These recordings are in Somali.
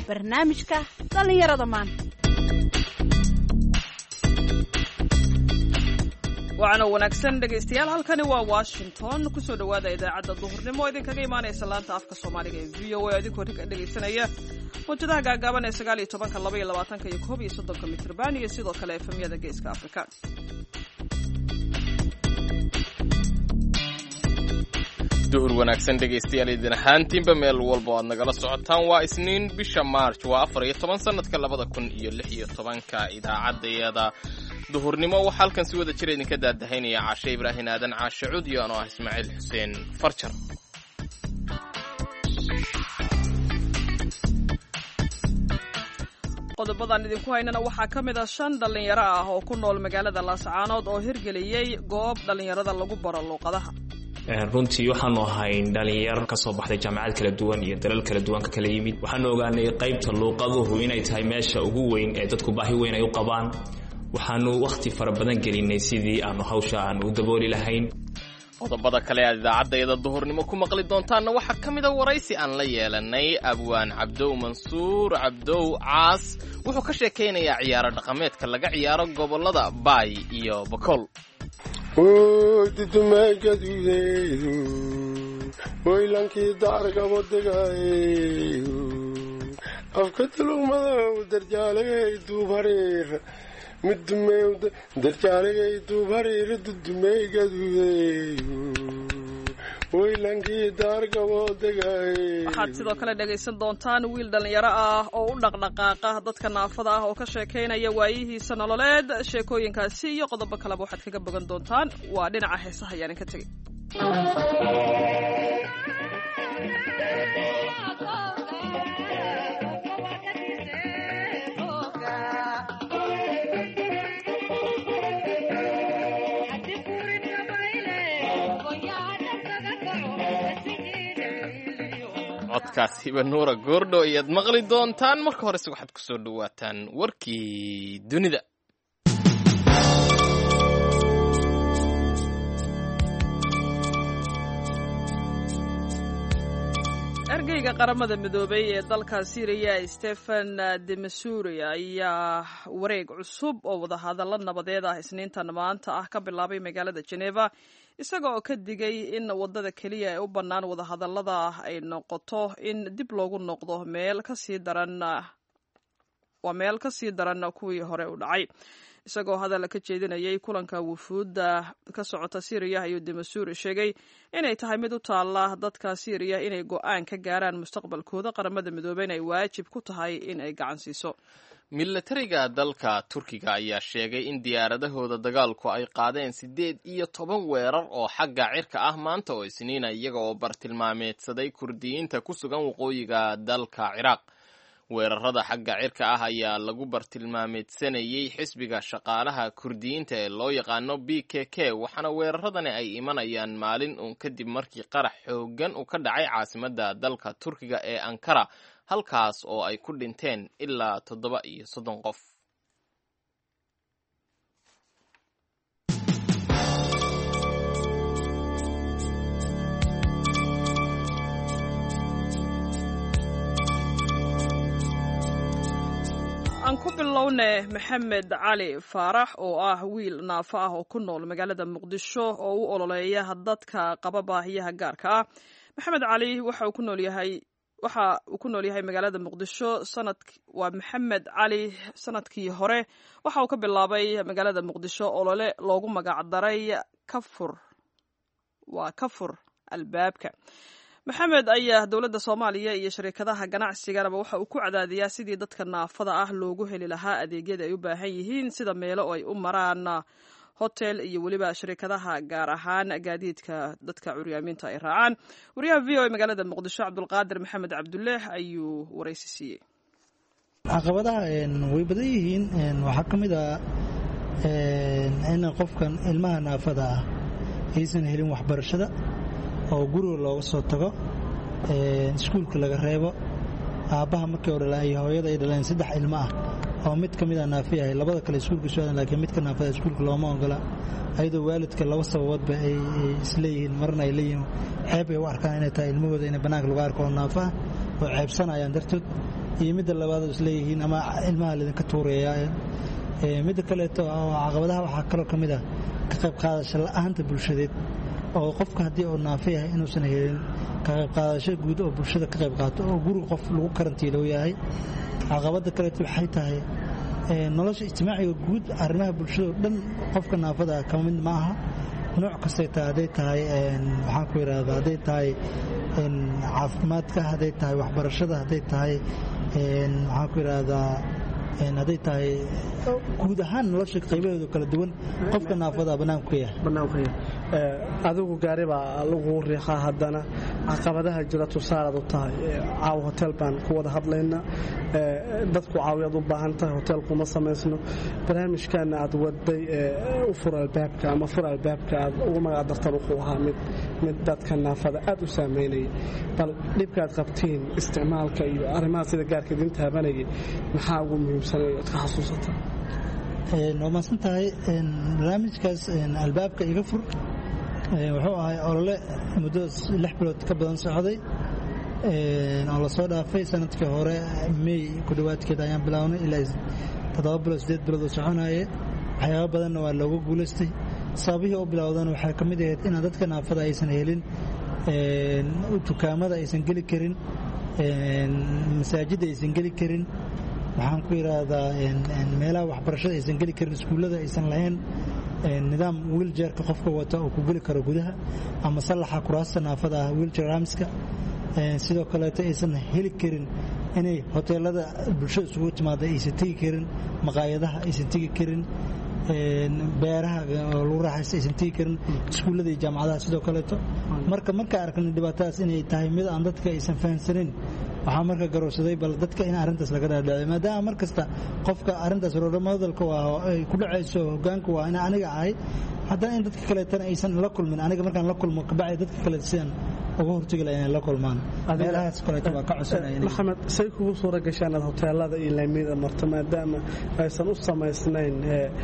barnaamijka dhallinyarada maanta. waxaana wanaagsan dhegaystayaal, halkani waa Washington. kusoo dhawaada idaacadda duhurnimo idinkaga imaanaysa laanta afka Soomaaliga ee VOA idinkoo dhegaysanaya wajadaha gaagaaban ee 19, 22 iyo 31 mitirban iyo sidoo kale efemyada Geeska Afrika. duhur wanaagsan dhegaystayaal idin ahaantiinba meel walba aad nagala socotaan. waa Isniin bisha March waa 14 sanadka 2016 idaacadayada duhurnimo waxaa halkan si wada jira idinka daadahaynaya Caashe Ibraahin Aadan Caashe Cudiyo oo ah Ismaaciil Xuseen Farjar. qodobadan idinku haynana waxaa ka mid ah 5 dhalinyaro ah oo ku nool magaalada Laascaanood oo hirgeliyay goob dhalinyarada lagu baro luqadaha. runtii waxaanu ahayn dhalinyaro ka soo baxday jaamacad kala duwan iyo dalal kala duwan ka kala yimid. waxaanu ogaanay qaybta luqaduhu inay tahay meesha ugu weyn ee dadku baahi weyn ay u qabaan. waxaanu waqti fara badan gelinay sidii aanu hawsha aan u dabooli lahayn. qodobada kale ee idaacadayada duhurnimo ku maqli doontaana waxaa ka mid ah waraysi aan la yeelanay abwaan Cabdow Mansuur Cabdow Caas. wuxuu ka sheekeynayaa ciyaaro dhaqameedka laga ciyaaro gobolada Baay iyo Bakool. waylankii daarga wadagay afka tulumada darjaalay duubareer midmeew darjaalay duubareer dudmay gaduuday waylankii daarga wadagay. waxaad sidoo kale dhagaysan doontaan wiil dhalinyaro ah oo u dhaqdhaqaaqa dadka naafada ah oo ka sheekeynaya waayihiisa nololeed. sheekooyinkaasi iyo qodobo kaleba waxaad kaga bogan doontaan. waa dhinaca heesaha ayaan ka tegay. codkaasiba nuura goordho ayaad maqli doontaan. marka horese waxaad ku soo dhawaataan warkii dunida. ergeyga qaramada midoobay ee dalka Syria Stephen de Missouri ayaa wareeg cusub oo wadahadallo nabadeed ah Isniintan maanta ah ka bilaabay magaalada Geneva, isaga oo ka digay in wadada kaliya ee u bannaan wadahadallada ay noqoto in dib loogu noqdo meel ka sii daran kuwii hore u dhacay. isagoo hadal ka jeedinayay kulanka wufuudda ka socota Syria ayuu de Missouri sheegay inay tahay mid u taala dadka Syria inay go'aan ka gaaraan mustaqbalkooda. qaramada midoobay ay waajib ku tahay in ay gacan siiso. milatariga dalka Turkiga ayaa sheegay in diyaaradahooda dagaalku ay qaadeen 18 weerar oo xagga cirka ah maanta oo Isniina, iyaga oo bartilmaameedsaday Kurdiyiinta ku sugan waqooyiga dalka Ciraaq. weerarada xagga cirka ah ayaa lagu bartilmaameedsanayay xisbiga shaqaalaha Kurdiyiinta ee loo yaqaano PKK, waxaana weeraradani ay imanayaan maalin uun kadib markii qarax xooggan uu ka dhacay caasimadda dalka Turkiga ee Ankara, halkaas oo ay ku dhinteen ilaa 37 qof. aan ku bilownay Maxamed Cali Faarax oo ah wiil naafo ah oo ku nool magaalada Muqdisho oo u ololeeya dadka qaba baahiyaha gaarka ah. Maxamed Cali waxa uu ku nool yahay magaalada Muqdisho. waa Maxamed Cali sanadkii hore waxa uu ka bilaabay magaalada Muqdisho olole loogu magac daray kafur albaabka. maxamed ayaa dowladda Soomaaliya iyo shirkadaha ganacsiganaba waxa uu ku cadaadiyaa sidii dadka naafada ah loogu heli lahaa adeegyada ay u baahan yihiin, sida meelo ay u maraan hotel iyo weliba shirkadaha gaar ahaan gaadiidka dadka curyaamiinta ay raacaan. wariyaha VOA magaalada Muqdisho Cabdulqaadir Maxamed Cabdulle ayuu waraysi siiyey. caqabadaha way badan yihiin. waxaa ka mid ah in qofkan ilmaha naafada ah aysan helin waxbarashada oo guriga looga soo tago, iskuulka laga reebo. aabbaha markii hore iyo hooyada ay dhaleen 3 ilmo ah oo mid ka mid ah naafi yahay, labada kale iskuulka soo aadan, laakiin midka naafada iskuulka looma ogola. ayadoo waalidka laba sababoodba ay isleeyihiin. marna ay leeyihiin ceeb ay u arkaan inay tahay ilmahooda inay bannaanka lagu arko oo naafa oo ceebsanayaan dartood. iyo midda labaad oo isleeyihiin ama ilmaha laydinka tuuraya. Midda kaleeto caqabadaha waxaa kaloo ka mid ah ka qayb qaadasho la'aanta bulshadeed oo qofka haddii uu naafo yahay inuusan helin ka qayb qaadasho guud oo bulshada ka qayb qaato oo guriga qof lagu karantiilo yahay. caqabada kaleeto waxay tahay nolosha ijtimaaciga guud arrimaha bulshada oo dhan qofka naafada ka mid ma aha nooc kastay tahay hadday tahay waxaan ku yidhaahdaa hadday tahay caafimaadka hadday tahay waxbarashada hadday tahay waxaan ku yidhaahdaa hadday tahay guud ahaan nolosha qaybaheedu kala duwan qofka naafada bannaanku ka yahay. adigu gaari baa lagu riixaa haddana caqabadaha jira tusaalaad u tahay caaw hotel baan ku wada hadlaynaa dadku caawiyaad u baahan tahay hotelkuma samaysno barnaamijkaana aad waday u fur albaabka ama fur albaabka aad ugu magac dartan wuxuu ahaa mid dadka naafada aad u saameynayay bal dhibkaad qabtiin isticmaalka iyo arrimaha sida gaarka idin taabanayay maxaa ugu muhiimsanay ood ka xasuusata? waa mahadsan tahay. barnaamijkaas albaabka iga fur wuxuu ahay olole muddo 6 bilood ka badan socday oo la soo dhaafay sanadkii hore May ku dhawaadkeeda ayaan bilownay ilaa 7 bilood 8 bilood oo soconayay. waxyaabo badanna waa looga guulaystay. sababihii u bilowdana waxaa ka mid ahayd in dadka naafada aysan helin dukaamada aysan geli karin, masaajidda aysan geli karin, waxaan ku yidhaahdaa meelaha waxbarashada aysan geli karin, iskuullada aysan lahayn nidaam wiiljeerka qofka wata oo ku geli karo gudaha ama sallaxa kuraasta naafada ah wiiljeer ramska. sidoo kaleeto aysan heli karin inay hoteelada bulshada isugu timaada aysan tegi karin, maqaayadaha aysan tegi karin, beeraha oo lagu raaxaysta aysan tegi karin, iskuullada iyo jaamacadaha sidoo kaleeto. marka arkana dhibaatadaas inay tahay mid aan dadka aysan fahamsanayn waxaa marka garowsaday bal dadka in arrintaas laga dhaadhacay maadaama mar kasta qofka arrintaas roodhamadalka ay ku dhacayso hoggaanka waa in aniga ahay haddana in dadka kaleetana aysan la kulmin aniga markaan la kulmo kabacdi dadka kale sidaan uga hortagi laha inay la kulmaan meelahaas kaleeto waa ka codsanaya. maxamed say kugu suura gashaan aad hoteelada iyo laamiyada marto maadaama aysan u samaysnayn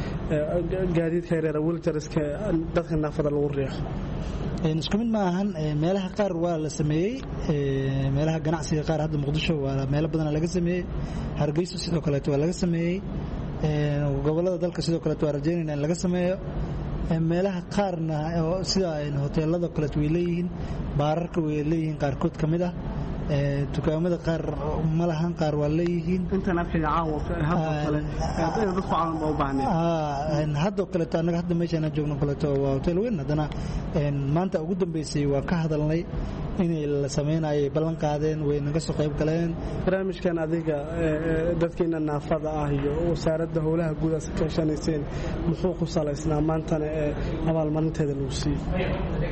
gaadiidka yareera wiiljariska dadka naafada lagu riixo? isku mid ma ahan. meelaha qaar waa la sameeyey, meelaha ganacsiga qaar hadda muqdisho waa meelo badan laga sameeyey, hargeysa sidoo kaleeto waa laga sameeyey, gobolada dalka sidoo kaleeto waa rajeynayna in laga sameeyo. meelaha qaarna sida hoteelada kaleeto way leeyihiin, baararka way leeyihiin qaarkood ka mid ah, dukaamada qaar ma lahan qaar waa leeyihiin. intan afkiga caawa dadku caawan u baahneen hadda kaleeto annaga hadda meeshaan joogno kaleeto waa hotel weyn haddana maanta ugu dambeysay waa ka hadalnay inay la sameynayay ballan qaadeen way naga soo qayb galeen. barnaamijkan adiga dadkiina naafada ah iyo wasaaradda howlaha guud aad ka shaqeyseen muxuu ku salaysnaa maantana abaalmarinteeda lagu siiyey?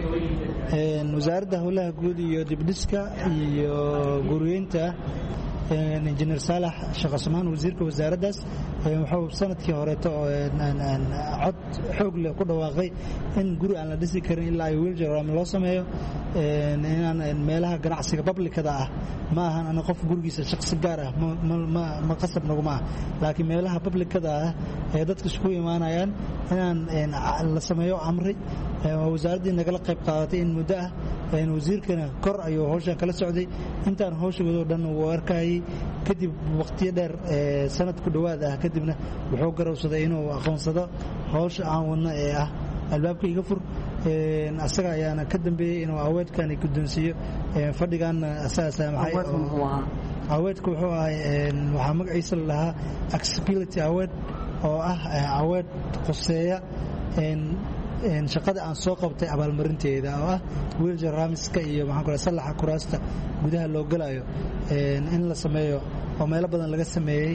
wasaaradda howlaha guud iyo dibdhiska iyo guriyeynta injineer saalax shaqasumaan wasiirka wasaaraddaas wuxuu sanadkii horeeto cod xoog leh ku dhawaaqay in guri aan la dhisi karin ilaa ay wiiljeer raami loo sameeyo. inaan meelaha ganacsiga bablikada ah ma ahan ana qof gurigiisa shaqsi gaar ah ma qasab naguma ah laakiin meelaha bablikada ah ee dadka isku imaanayaan inaan la sameeyo amri wasaaraddii nagala qayb qaadatay in muddo ah wasiirkana kor ayuu hawshan kala socday intaan hawshagoodoo dhan uu arkayay. kadib waqtiyo dheer sanad ku dhowaad ah kadibna wuxuu garowsaday inuu aqoonsado hawsha aan wadno ee ah albaabka iga fur. asaga ayaana ka dambeeyey inuu aweedkan guddoonsiiyo fadhigaanna asaga saamaxay. aweedka wuxuu ahay waxaa magaciisa la lahaa accessibility award oo ah aweed qoseeya shaqada aan soo qabtay abaalmarinteeda oo ah wiiljeer raamiska iyo sallaxa kuraasta gudaha loo galayo in la sameeyo oo meelo badan laga sameeyey.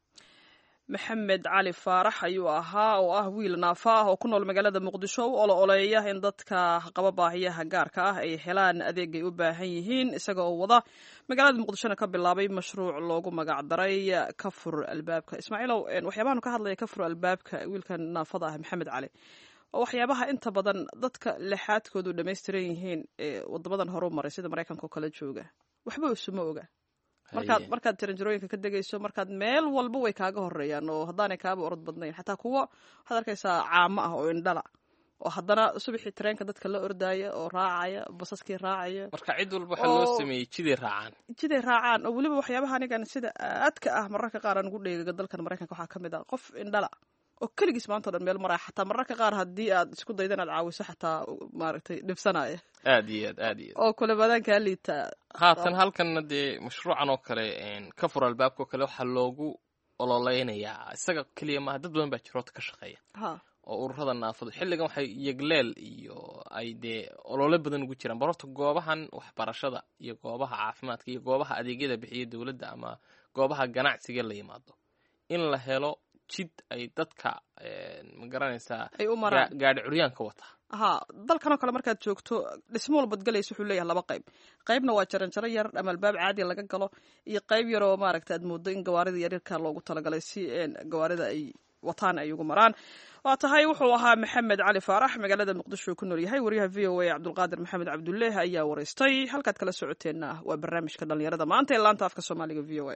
maxamed cali faarax ayuu ahaa oo ah wiil naafa ah oo ku nool magaalada muqdisho u ololeeya in dadka qaba baahiyaha gaarka ah ay helaan adeegay u baahan yihiin isaga oo wada magaalada muqdishona ka bilaabay mashruuc loogu magac daray ka fur albaabka. ismaaciilow waxyaabahan ka hadlaya ka fur albaabka wiilkan naafada ah maxamed cali oo waxyaabaha inta badan dadka lixaadkoodu dhammaystiran yihiin ee wadamadan horu maray sida maraykanka oo kale jooga waxba isuma oga markaad tiranjarooyinka ka degayso markaad meel walba way kaaga horeeyaan oo haddaanay kaaba orod badnayn xataa kuwa waxaad arkaysaa caamo ah oo indhala oo haddana subaxii tareenka dadka la ordaya oo raacaya basaskii raacaya marka cid walba waxaa loo sameeyey jiday raacaan oo weliba waxyaabaha anigan sida aadka ah mararka qaar aan ugu dheegaga dalkan maraykanka waxaa ka mid ah qof indhala oo keligiis maanta o dhan meel maraya xataa mararka qaar haddii aad isku dayda inaad caawiso xataa maaragtay dhibsanaya aad iyo aad oo kule badankaa liitaa haatan halkanna dee mashruucan oo kale ka fur albaabka oo kale waxaa loogu ololeynayaa isaga keliya maaha dad badan baa jiroota ka shaqeeya oo ururada naafadu xilligan waxay yegleel iyo ay dee olole badan ugu jiraan barorta goobahan waxbarashada iyo goobaha caafimaadka iyo goobaha adeegyada bixiya dowladda ama goobaha ganacsiga la yimaado in la helo jid ay dadka ma garanaysaa ay u maraan gaadhi curyaanka wata dalkan oo kale markaad joogto dhismo walbad galaysa wuxuu leeyahay 2 qaybna waa jaranjaro yar ama albaab caadi laga galo iyo qayb yar oo maaragta aad moodo in gawaarida yaryarka loogu talagalay si gawaarida ay wataan ay ugu maraan waa tahay wuxuu ahaa maxamed cali faarax magaalada muqdisho ku nool yahay wariyaha VOA cabdulqaadir maxamed cabdulle ayaa wareystay halkaad kala socoteenna waa barnaamijka dhalinyarada maanta ee laanta afka Soomaaliga VOA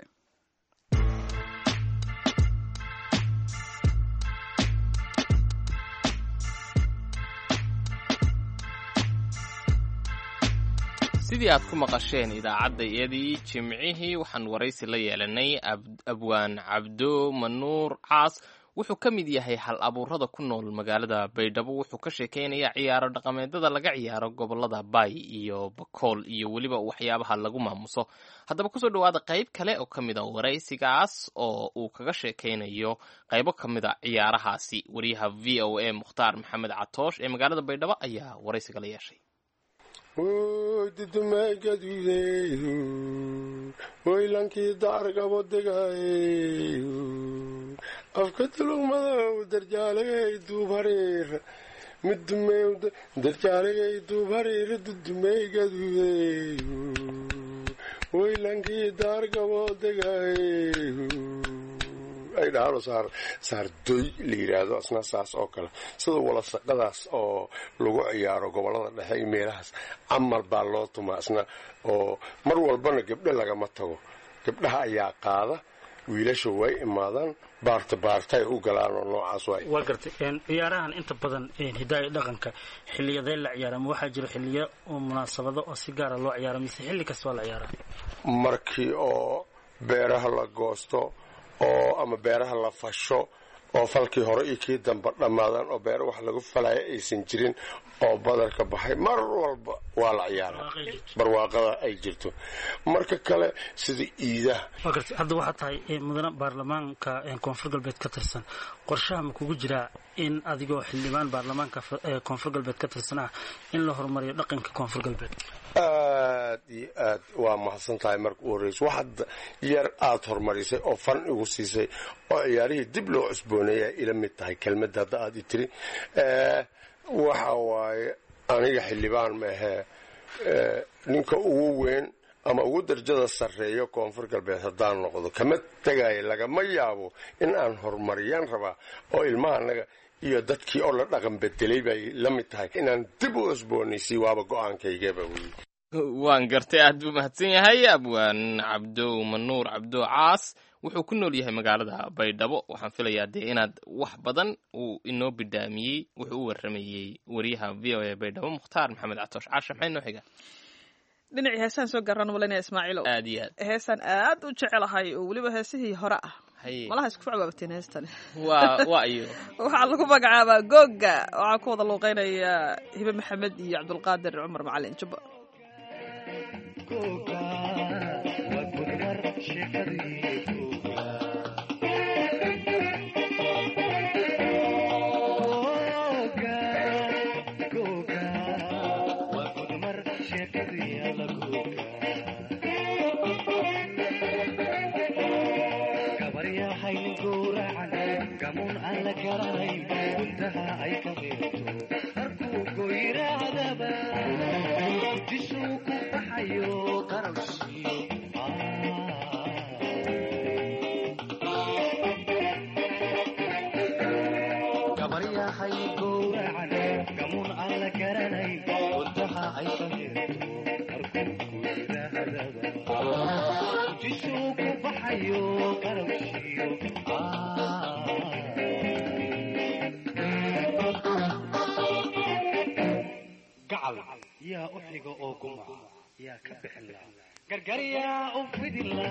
sidii aad ku maqasheen idaacadda iyadii jimcihii waxaan waraysi la yeelanay abwaan cabdo manuur caas wuxuu ka mid yahay hal abuurada ku nool magaalada baydhabo wuxuu ka sheekeynayaa ciyaaro dhaqameedada laga ciyaaro gobolada baay iyo bakool iyo weliba waxyaabaha lagu maamuso haddaba kusoo dhawaada qayb kale oo ka mid a waraysigaas oo uu kaga sheekeynayo qaybo ka mid a ciyaarahaasi wariyaha VOA mukhtaar maxamed catoosh ee magaalada baydhabo ayaa waraysiga la yeeshay dudumay gaduudeydu waylankii daargabo degay afka tulugmadow darjaalegay duub hariir midumey darjaalegay duub hariir dudumay gaduudeydu waylankii daargabo degay ay dhaaro saardoy la yidhaahdo asna saas oo kale sida walasaqadaas oo lagu ciyaaro gobolada dhexe iyo meelahaas camal baa loo tumaa asna oo mar walbana gabdho lagama tago gabdhaha ayaa qaada wiilasha way imaadaan baartay u galaan oo noocaas waay waa gartay ciyaarahan inta badan hidaaya dhaqanka xilliyadee la ciyaara ma waxaa jiro xilliyo oo munaasabado oo si gaara loo ciyaaro mise xilli kasta waa la ciyaara markii oo beeraha la goosto oo ama beeraha la fasho oo falkii hore iyo kii dambe dhammaadaan oo beero wax lagu falaya aysan jirin oo badarka baxay mar walba waa la ciyaaraa barwaaqada ay jirto marka kale sida iidaha hadda waxaa tahay mudane baarlamaanka koonfur galbeed ka tirsan qorshaha ma kugu jiraa in adigoo xildhibaan baarlamaanka koonfur galbeed ka tirsan ah in la horumariyo dhaqanka koonfur galbeed aad iyo aad waa mahadsan tahay marka u horreyso waxaad yar aad horumarisay oo fan igu siisay oo ciyaarihii dib loo cusbooneeya ila mid tahay kelmadda hadda aad i tiri waxa waaye aniga xildhibaan ma ahee ninka ugu weyn ama ugu darajada sarreeyo koonfur galbeed haddaan noqdo kama tegaayo lagama yaabo in aan horumariyaan rabaa oo ilmahanaga iyo dadkii oo la dhaqan bedelay bay la mid tahay inaan dib u cusboonaysiy waaba go-aankaygaba wey waan gartay aad buu mahadsan yahay abwaan cabdow manuur cabdo caas wuxuu ku nool yahay magaalada baydhabo waxaan filayaa dee inaad wax badan uu inoo bidhaamiyey wuxuu u waramayey wariyaha VOA baydhabo mukhtaar maxamed catoosh caasha maxay noo xiga dhinacii heesaan soo garan walanaya ismaaciilow aad iyo aad heesaan aad u jecelahay oo weliba heesihii hore ah malaha isku facbaabateen heestan waa iyo waxaa lagu magacaabaa googa waxaa ku wada luuqeynaya hibe maxamed iyo cabdulqaadir cumar macalin jubba gacal yaa u xiga oo guma yaa ka bixin la gargaryaa u fidin la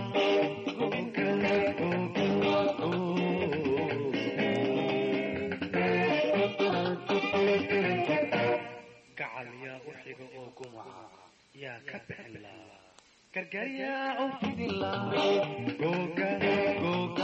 gacal yaa u xiga oo guma yaa ka bixin la gargaryaa u fidin la googa googa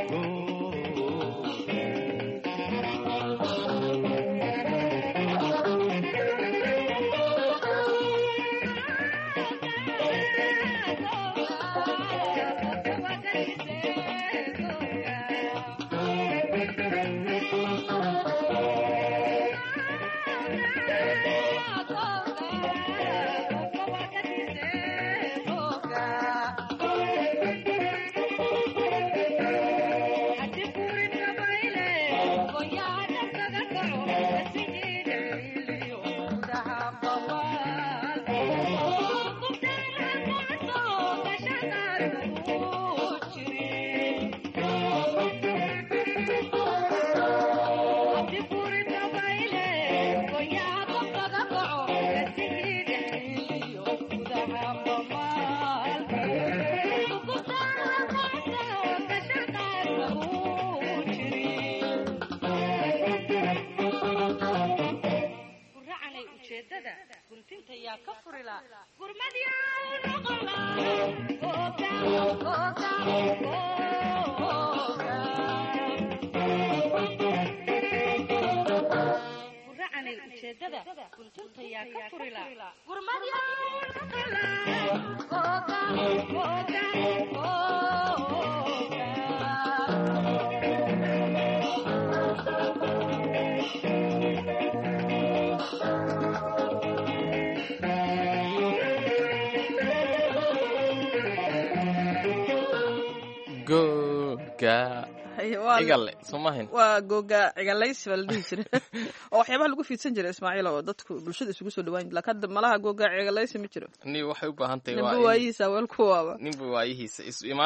waa googa cigalaysi baa la dhihi jiray oo waxyaabaha lagu fiidsan jiray ismaaciil oo dadku bulshada isugu soo dhawaan laakiin hadda malaha googa cigalaysi ma jiro nin waxay u baahan tahay ninba waayihiisa weelku waaba ninba waayihiisa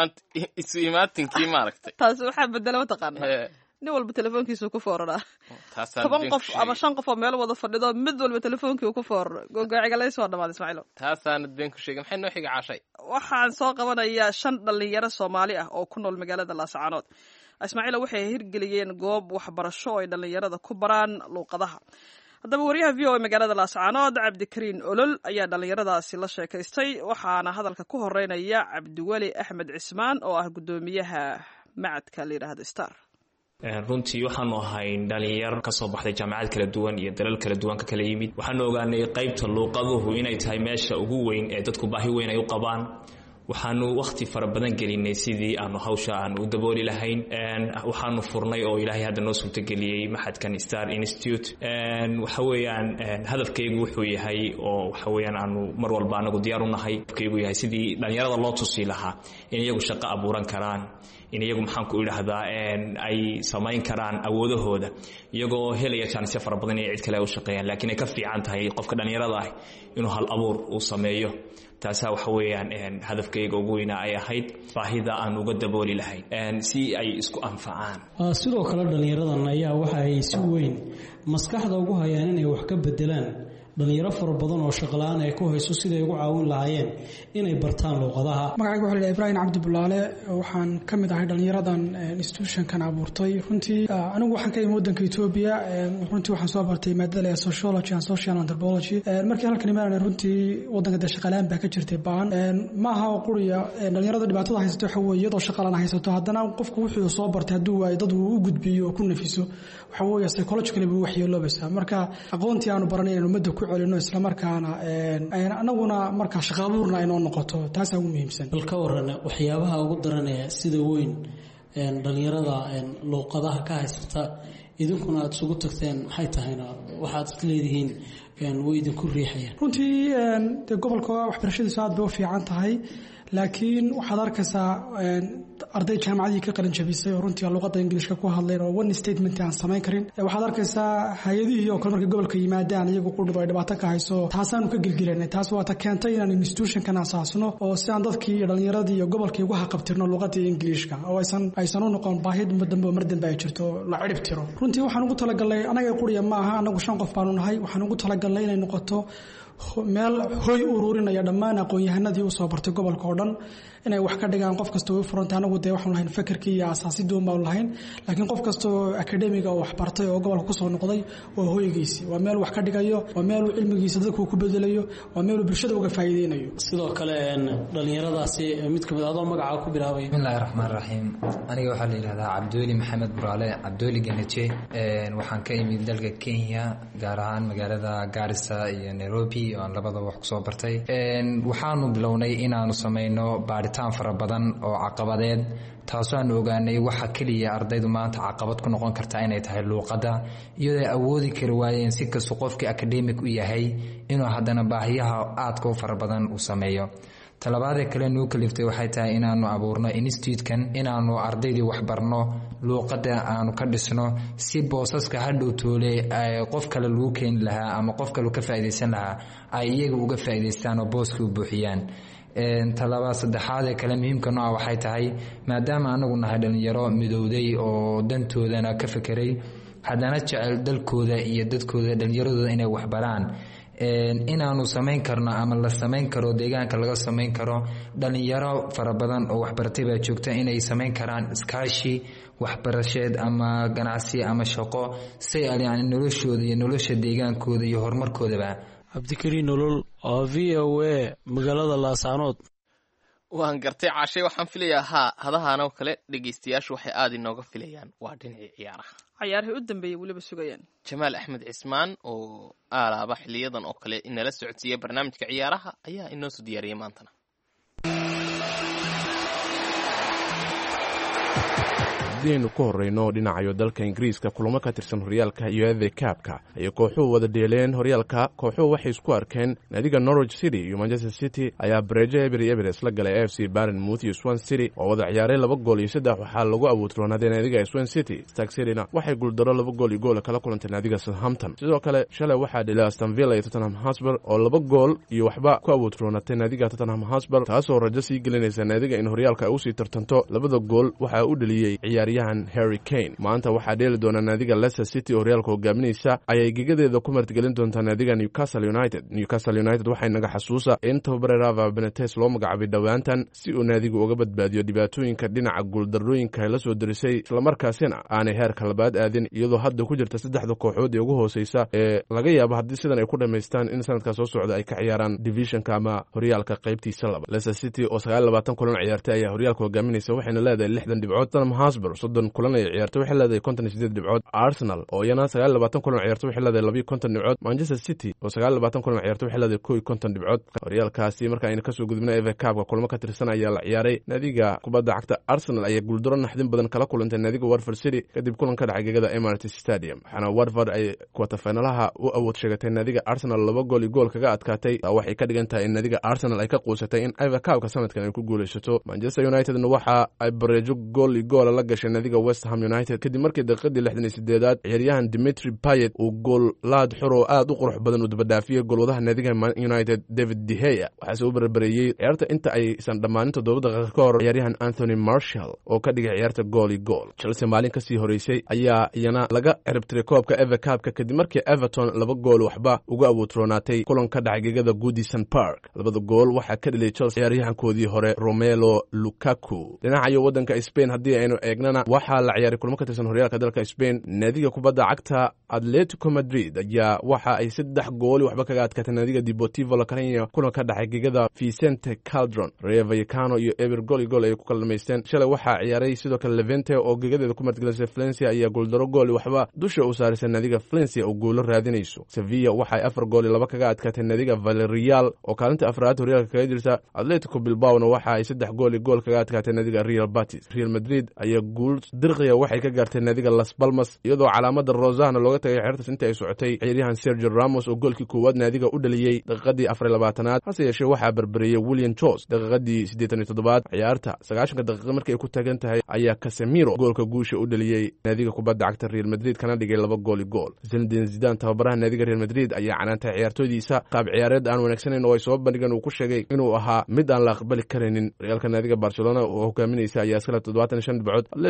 isu imaatinkii maaragtay taasi waxaa bedela mataqaanaa nin walba telefoonkiisa ku foorara 10 qof ama 5 qof oo meel wada fadhido mid walba telefoonkiisa ku foorara googa cigalaysi waa dhamaad ismaaciil taasaan been ku sheegay maxay noo xiga cashay waxaan soo qabanayaa 5 dhalinyaro Soomaali ah oo ku nool magaalada Laascaanood ismaaciil waxay hirgeliyeen goob waxbarasho oo ay dhalinyarada ku baraan luuqadaha haddaba wariyaha VOA magaalada Laascaanood Cabdikariin Olol ayaa dhalinyaradaasi la sheekaystay waxaana hadalka ku horeynaya Cabdiwali Axmed Cismaan oo ah gudoomiyaha macadka la yiraahdo Star runtii waxaanu ahayn dhalinyaro ka soo baxday jaamacad kala duwan iyo dalal kala duwan ka kala yimid waxaanu ogaanay qaybta luuqaduhu inay tahay meesha ugu weyn ee dadku baahi weyn ay u qabaan waxaanu waqti fara badan gelinay sidii aanu hawsha aan u dabooli lahayn waxaanu furnay oo ilaahay hadda noo suurtageliyay maxadkan Star Institute waxa weeyaan hadafkaygu wuxuu yahay oo waxa weeyaan aanu mar walba anagu diyaar u nahay hadafkaygu yahay sidii dhalinyarada loo tusi lahaa in iyagu shaqo abuuran karaan in iyagu maxaan ku idhaahdaa ay samayn karaan awoodahooda iyagoo helaya chance fara badan in cid kale u shaqeeyaan laakiin ay ka fiican tahay qofka dhalinyarada ah inuu hal abuur uu sameeyo taasa waxa weeyaan hadafkayga ugu weyn ay ahayd baahida aan uga dabooli lahayn si ay isku anfacaan sidoo kale dhalinyaradan ayaa waxa ay si weyn maskaxda ugu hayaan inay wax ka bedelaan dhalinyaro fara badan oo shaqalaan ay ku hayso siday ugu caawin lahaayeen inay bartaan luuqadaha magacaygu waxa la yiraahdaa Ibrahim Cabdi Bulaale waxaan ka mid ahay dhalinyaradan institution-kan abuurtay runtii anigu waxaan ka imid wadanka Ethiopia runtii waxaan soo bartay maadada sociology and social anthropology markii halkan imaanay runtii wadanka shaqalaan baa ka jirtay baan ma aha quriya dhalinyarada dhibaatada haysto waxa weeye iyadoo shaqalaan haysato haddana qofku wuxuu soo bartay haduu ay dad u gudbiyo ku nafiso waxa weeye psychologically buu waxyeeloobaysaa marka aqoontii aanu baranay inuu ummadda ku celino isla markaana anaguna marka shaqo abuurna inoo noqoto taas ugu muhiimsan bal ka waran waxyaabaha ugu daranaya sida weyn dhalinyarada luuqadaha ka haysata idinkuna aad isugu tagteen maxay tahayna waxaad isla leedihiin way idinku riixayaan runtii gobolka waxbarashadiisu aad bay u fiican tahay laakiin waxaad arkaysaa arday jaamacadii ka qalin jabisay oo runtii luqadda ingiriiska ku hadleen oo one statement aan samayn karin waxaad arkaysaa hay'adihii oo kale markay gobolka yimaadaan iyagu qudhud ay dhibaato ka hayso taasaanu ka gilgilanay taas waa ta keentay inaan institution-kan asaasno oo si aan dadkii dhalinyaradii iyo gobolkii uga haqabtirno luqadii ingiriiska oo aysan u noqon baahi dambe mar dambe ay jirto la cirib tiro runtii waxaan ugu talagalnay anaga quriya ma aha anagu 5 qof baanu nahay waxaan ugu talagalnay inay noqoto meel hoy ururinaya dhammaan aqoon-yahanadii u soo bartay gobolka oo dhan inay wax ka dhigaan qof kasta way furantay anagu dee waxaan lahayn fakarkii iyo asaasidii un baan lahayn laakiin qof kasta oo akademiga oo wax bartay oo gobolka kusoo noqday waa hoygiisii waa meel wax ka dhigayo waa meel uu cilmigiisa dadku ku bedelayo waa meel uu bulshada uga faa'iideynayo sidoo kale dhalinyaradaasi mid kamid adoo magaca ku bilaabay bismillaahi raxmaan raxiim aniga waxaa la yidhahdaa cabdiweli maxamed buraale cabdiweli ganaje waxaan ka imid dalka Kenya gaar ahaan magaalada Garissa iyo Nairobi oo aan labadaba wax kusoo bartay waxaanu bilownay inaanu sameyno baaritaan fara badan oo caqabadeed taasoo aan ogaanay waxa kaliya ardaydu maanta caqabad ku noqon karta inay tahay luuqadda iyadoo awoodi kari waayeen si kasta qofkii academic u yahay inuu haddana baahiyaha aadka u fara badan u sameeyo talabaadee kale nuu kaliftay waxay tahay inaanu abuurno institute-kan inaanu ardaydii wax barno luuqadda aanu ka dhisno si boosaska hadhow toole qof kale lagu keeni lahaa ama qof kale ka faa'iidaysan lahaa ay iyaga uga faa'iidaystaan oo booska u buuxiyaan talabaad saddexaadee kale muhiimka nooca waxay tahay maadaama anagu nahay dhalinyaro midowday oo dantoodana ka fekeray haddana jecel dalkooda iyo dadkooda dhalinyaradooda inay waxbaraan inaanu samayn karno ama la samayn karo deegaanka laga samayn karo dhalinyaro fara badan oo waxbaratay baa joogta inay samayn karaan iskaashi waxbarasheed ama ganacsi ama shaqo si yani noloshooda iyo nolosha deegaankooda iyo horumarkoodaba cabdikariin nolol oo v o a magaalada Laascaanood waan gartay caashay waxaan filayaa hadahaanoo kale dhegaystayaashu waxay aad inooga filayaan waa dhinacii ciyaaraha cayaarihii u dambeeyey weliba sugayaan jamaal axmed cismaan oo aalaaba xiliyadan oo kale inala socodsiiya barnaamijka ciyaaraha ayaa inoo soo diyaariyay maantana haddiaynu ku horrayno dhinacayo dalka ingiriiska kulamo ka tirsan horyaalka iyo FA Cup-ka ayay kooxuhu wada dheeleen horyaalka kooxuhu waxay isku arkeen naadiga Norwich City iyo Manchester City ayaa bareejo eber isla galay AFC Bournemouth iyo Swansea City oo wada ciyaaray 2-3 waxaa lagu awoodroonaaday naadiga Swansea City Stoke City-na waxay guuldaro 2-2 kala kulantay naadiga Southampton sidoo kale shalay waxaa dhelay Aston Villa iyo Tottenham Hotspur oo 2-1 ku awoodroonaatay naadiga Tottenham Hotspur taasoo rajo sii gelinaysa naadiga in horyaalka ay u sii tartanto 2 gool waxaa u dhaliyay Harry Kane maanta waxaa dheeli doona naadiga Leicester City oo horyaalka hogaaminaysa ayay gegadeeda ku martigelin doontaa naadiga Newcastle United waxay naga xasuusa in tababare Rafa Benitez loo magacaabay dhowaantan si uu naadigu uga badbaadiyo dhibaatooyinka dhinaca guuldarrooyinka la soo dirisay islamarkaasina aanay heerka labaad aadin iyadoo hadda ku jirta 3 kooxood ee ugu hooseysa ee laga yaabo haddii sidan ay ku dhamaystaan in sanadka soo socda ay ka ciyaaraan divisionka ama horyaalka qaybtiisa laba Leicester City oo 29 kulan ciyaartay ayaa horyaalka hogaaminaysa waxayna leedahay 60 dhibcood Tottenham Hotspur 30 kulan ay ciyaartay waxay leedahay 58 dhibcood Arsenal oo iyana 29 kulan ciyaartay waxay leedahay 52 dhibcood Manchester City oo 29 kulan ciyaartay waxay leedahay 51 dhibcood horyaalkaasi marka ayna ka soo gudubnay FA Cup-ka kulamo ka tirsan ayaa la ciyaaray naadiga kubadda cagta Arsenal ayaa guuldaro naxdin badan kala kulantay naadiga Watford City kadib kulan ka dhacay gegada Emirates Stadium waxaana Watford ay quarter finalaha u awood sheegatay naadiga Arsenal 2-gool kaga adkaatay waxay ka dhigan tahay in naadiga Arsenal ay ka quusatay in FA Cup-ka sanadkan ay ku guuleysato Manchester United-na waxa ay bareejo gool la gashay naadiga West Ham United kadib markii daqiiqadii 68aad ciyaaryahan Dimitri Payet uu gool laad xuro aad u qurux badan u dabadhaafiyay goolwadaha naadiga United David De Gea waxaa soo barbareeyay ciyaarta inta aysan dhammaan 7 daqiiqo ka hor ciyaaryahan Anthony Martial oo ka dhigay ciyaarta gool Chelsea maalin ka sii horeysay ayaa iyana laga ciribtiray koobka FA Cup-ka kadib markii Everton 2 gool waxba uga awoodroonaatay kulan ka dhacay gegada Goodison Park 2 gool waxaa ka dhaliyay Chelsea ciyaaryahankoodii hore Romelu Lukaku dhinaca wadanka Spain haddii aynu eegnana waxaa la ciyaaray kulamo ka tirsan horyaalka dalka Spain naadiga kubadda cagta Atletico Madrid ayaa waxa ay 3 gool waxba kaga adkaatay naadiga Deportivo La Coruña kulan ka dhacay gegada Vicente Calderon Rayo Vallecano iyo Eibar gool ay ku kala dhameysteen shalay waxaa ciyaaray sidoo kale Levante oo gegadeeda ku martigelisay Valencia ayaa guuldaro gool waxba dusha u saarisay naadiga Valencia oo gool raadinayso Sevilla waxay 4 gool 2 kaga adkaatay naadiga Villarreal oo kaalinta afraad horyaalka kaga jirta Atletico Bilbao waxa ay 3 gool kaga adkaatay naadiga Real Betis Real Madrid ayaa guul dirqiya waxay ka gaartay naadiga Las Palmas iyadoo calaamada Rosana looga tagay xeertas inta ay socotay ciyaaryahan Sergio Ramos oo goolkii koowaad naadiga u dhaliyay daqiiqadii 24aad hase yeeshee waxaa barbariyay William Jose daqiiqadii 87aad ciyaarta 90 daqiiqo markii ay ku taagan tahay ayaa Casemiro goolka guusha u dhaliyay naadiga kubadda cagta Real Madrid kana dhigay 2 gool Zinedine Zidane tababaraha naadiga Real Madrid ayaa canaantay ciyaartoydiisa qaab ciyaareed aan wanaagsaneyn oo ay soo bandhigeen uu ku sheegay inuu ahaa mid aan la aqbali karinin Realka naadiga Barcelona oo hogaaminaysa ayaa 75 dhibcood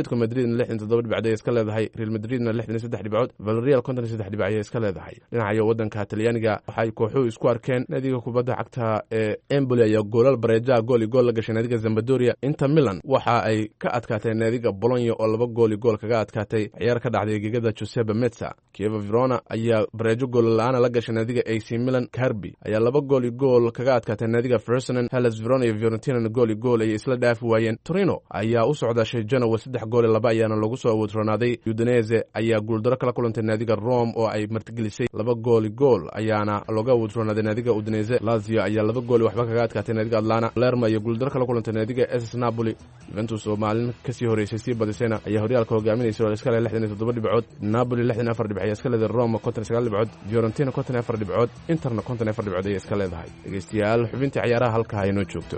atletico madridna 67 dhibcood ayay iska leedahay, real madridna 63 dhibcood, villarreal 53 dhibcood ayay iska leedahay. dhinaca wadanka Talyaaniga waxay kooxuhu isku arkeen naadiga kubadda cagta ee Empoli ayaa goolal bareeja gool iyo gool la gashay naadiga Sampdoria. Inter Milan waxa ay ka adkaatay naadiga Bologna oo 2 gool iyo gool kaga adkaatay ciyaar ka dhacday gegada Giuseppe Meazza. Chievo Verona ayaa bareejo gool la'aan la gashay naadiga AC Milan. Carpi ayaa 2 gool iyo gool kaga adkaatay naadiga Frosinone. Hellas Verona iyo Fiorentina gool iyo gool ay isla dhaafi waayeen. Torino ayaa u socdaashay Genoa 3 gool iyo 2 ayaana lagu soo awoodronaaday. Udinese ayaa guuldaro kala kulantay naadiga Rome oo ay martigelisay 2 gool iyo gool ayaana looga awoodronaaday naadiga Udinese. Lazio ayaa 2 gool waxba kaga adkaatay naadiga Atlanta. Palermo ayaa guuldaro kala kulantay naadiga AS Napoli. Juventus oo maalin kasii horeysay sii badisayna ayaa horyaalka hogaaminaysa oo iska leh 67 dhibcood. Napoli 64 dhibcood iska leedahay, Roma 59 dhibcood, Fiorentina 54 dhibcood, Interna 54 dhibcood ay iska leedahay. Dhageystayaal, xubintii ciyaaraha halka ay noo joogto.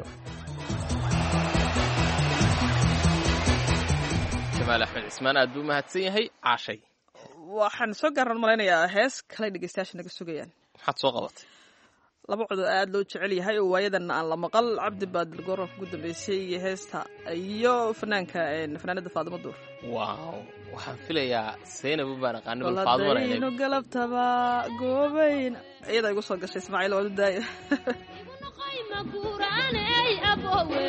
Jamaal Axmed Cismaan aad buu mahadsan yahay. Caashay, waxaan soo garan malaynayaa hees kale dhegeystayaasha naga sugayaan. maxaad soo qabatay? 2 cod aad loo jecel yahay oo waayadan aan la maqal. Cabdi Baadil Goorof ugu dambeysay iyo heesta iyo fanaanada Faadimo Duur. Waaw, waxaan filayaa Zainab baan aqaanay Faadimo inay no galabtaba goobayn iyada igu soo gashay Ismaaciil oo daay qayma guuraanay aboowe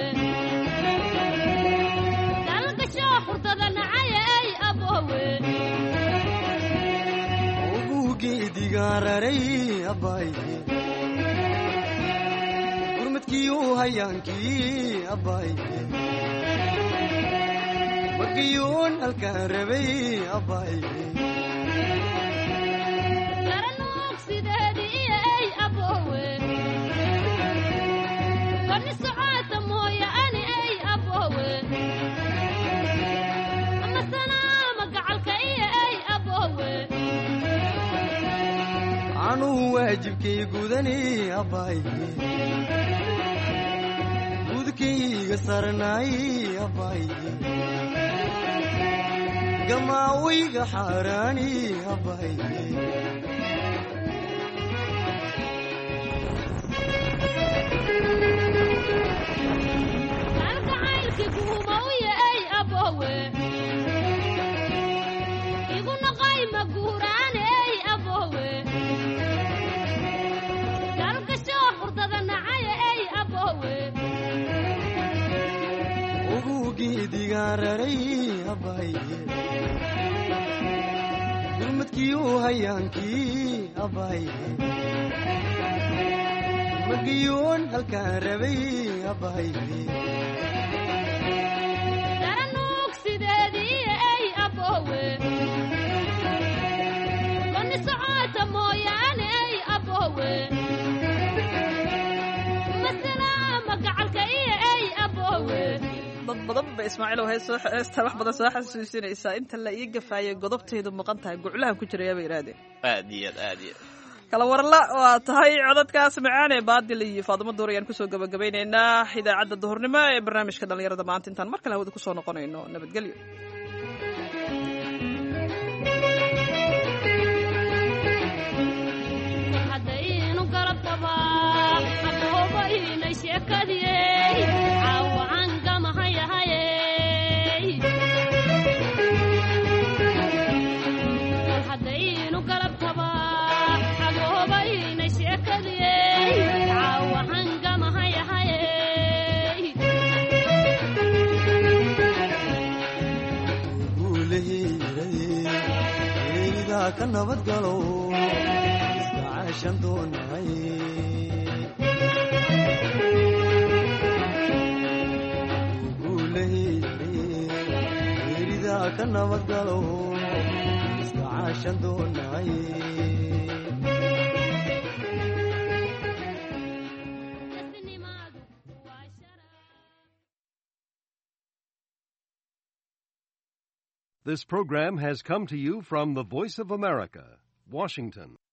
dalka shaaxurtada nacayay aboowe ugu geedigaararay abay gurmadkiiu hayaankii abay magiyuun halkaan rabay abay garanuug sideedii ay aboowe warni socoota mooya ani ay aboowe ama sanaama gacalka iyo ay aboowe anuu waajibkay gudani abay gudkayga sarnaay abay gamaawiga xaaraani abay alkacaylkii kuumauya ay aboowe iguna qayma guuraani ay aboowe dalka shaaxurdada nacaya ay aboowe ugu geedigaararay abay gurmadkiiu hayaankii abay magiyuun halkaan rabay abay garanuug sideedii ay aboowe warni socoota mooyaane ay aboowe masalaama gacalka iyo ay aboowe dad badan ba Ismaaciil oo heesta wax badan soo xasuusinaysa inta la ii gafaayay godobteedu maqan tahay guclaha ku jiraya bay yiraahdeen. aad kala warla waa tahay codadkaas macaan ee Baadil iyo Faadimo Duur ayaan ku soo gabagabaynaynaa idaacadda duhurnimo ee barnaamijka dhalinyarada maanta intaan mar kale hawada ku soo noqonayno. Nabadgelyo. hadaynu galabtaba aboobayna sheekadiyey caawaan gamahayahayey hadaynu galabtaba aboobayna sheekadiyey caawaan gamahayahayey guulahiirayeeridaa ka nabadgalo iska caashan doonay guulahiirayeeridaa ka nabadgalo iska caashan doonay This program has come to you from the Voice of America, Washington.